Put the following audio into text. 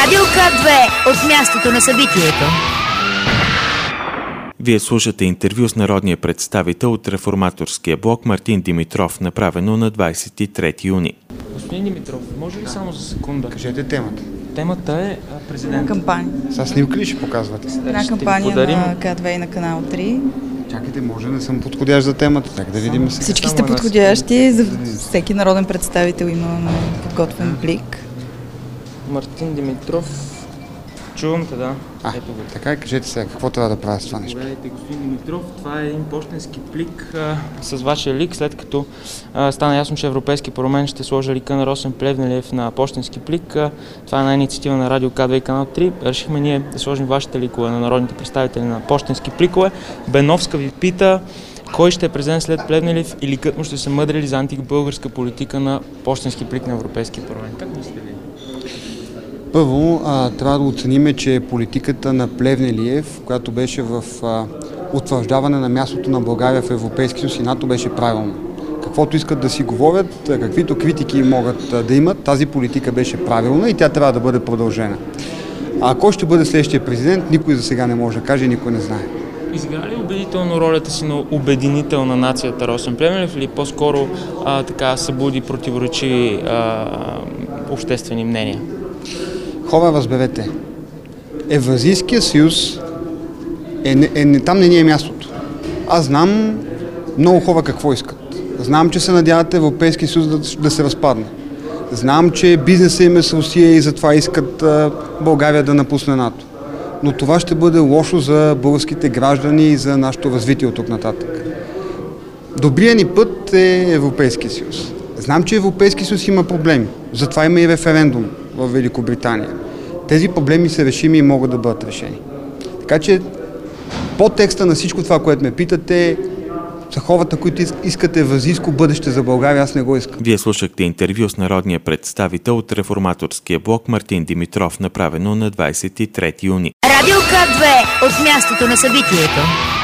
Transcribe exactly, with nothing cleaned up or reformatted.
Радио К две от мястото на събитието. Вие слушате интервю с народния представител от Реформаторския блок Мартин Димитров, направено на двадесет и трети юни. Господин Димитров, може ли само за секунда? Кажете темата. Темата е президент. Кампания. С снимки ли ще показвате? Една кампания подарим... на К две и на Канал три. Чакайте, може не съм подходящ за темата, так да видим сега. Всички сте подходящи, за всеки народен представител имаме подготвен плик. Мартин Димитров, чувам те, да. А, ето го. така, кажете сега, какво трябва да правя с това нещо? Заповядайте, господин Димитров, това е един пощенски плик а, с вашия лик, след като а, стана ясно, че Европейски парламент ще сложи лика на Росен Плевнелиев на пощенски плик. А, това е една инициатива на Радио К две и Канал три. Решихме ние да сложим вашите ликове на народните представители на пощенски пликове. Беновска ви пита: кой ще е президент след Плевнелиев и ликът му ще се мъдрили за антибългарска политика на пощенски плик на Европейския парламент? Как мислите ви? Първо, а, трябва да оцениме, че политиката на Плевнелиев, която беше в а, утвърждаване на мястото на България в Европейски съюз и НАТО, беше правилна. Каквото искат да си говорят, каквито критики могат а, да имат, тази политика беше правилна и тя трябва да бъде продължена. А кой ще бъде следващия президент, никой за сега не може да каже, никой не знае. Изигра ли убедително ролята си на обединител на нацията Росен Плевнелиев или по-скоро а, така събуди противоречиви а, обществени мнения? Хора, разберете, Евразийския съюз е, е, е, там не ни е мястото. Аз знам много хора какво искат. Знам, че се надяват Европейския съюз да, да се разпадне. Знам, че бизнесът им е с Русия и затова искат а, България да напусне НАТО. Но това ще бъде лошо за българските граждани и за нашето развитие от тук нататък. Добрият ни път е Европейския съюз. Знам, че Европейския съюз има проблеми. Затова има и референдум в Великобритания. Тези проблеми са решими и могат да бъдат решени. Така че по текста на всичко това, което ме питате, са хората, които искат евразийско бъдеще за България, аз не го искам. Вие слушахте интервю с народния представител от Реформаторския блок Мартин Димитров, направено на двадесет и трети юни. Радио К две от мястото на събитието.